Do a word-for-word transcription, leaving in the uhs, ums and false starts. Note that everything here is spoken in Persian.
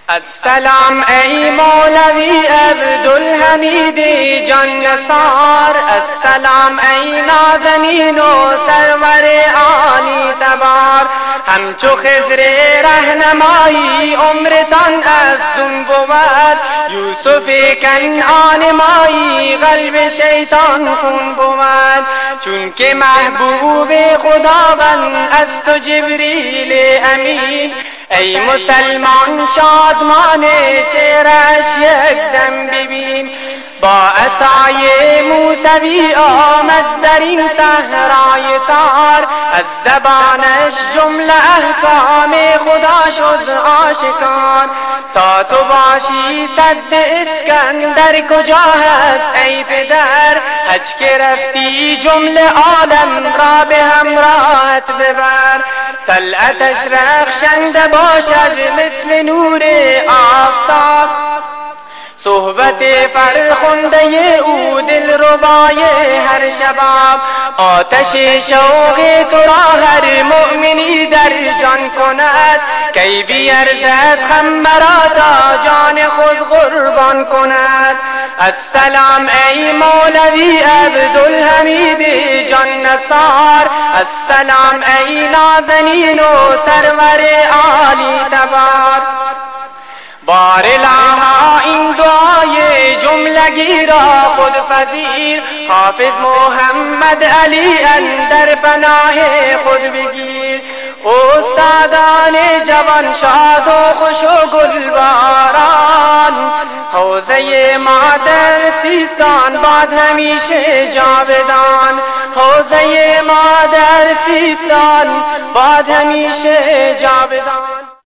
السلام ای مولوی عبدالحمید جان نثار، السلام ای نازنین و سرور عالی تبار. همچو خضر رهنمایی عمرتان افزون بود، یوسف کنعان مایی قلب شیطان خون بود. چون که محبوب خداوند است و جبریل امین، ای مسلمان شادمان چهرش یک دم ببین. با عصای موسوی آمد در این صحرای تار، از زبانش جمله احکام خدا شد آشکار. تا تو باشی سد اسکندر کجا هست ای پدر، حج که رفتی جمله عالم را به همراهت ببر. طلعتش رخشنده باشد مثل نور آفتاب، صحبت فرخنده او دلربای هر شباب. آتش شوق تو را هر مؤمنی در جان کند، کی بیرزد خم مرا تا جان خود قربان کند. السلام ای مولوی عبدالحمید جان نثار، السلام ای نازنین و سرور عالی تبار. بار الها این دعای جملگی را خود فزیر، حافظ محمد علی اندر پناه خود بگیر. استادان جوان شاد و خوش و گلباران، حوزه ما در سیستان باد همیشه جاودان. حوزه ما در سیستان باد همیشه جاودان.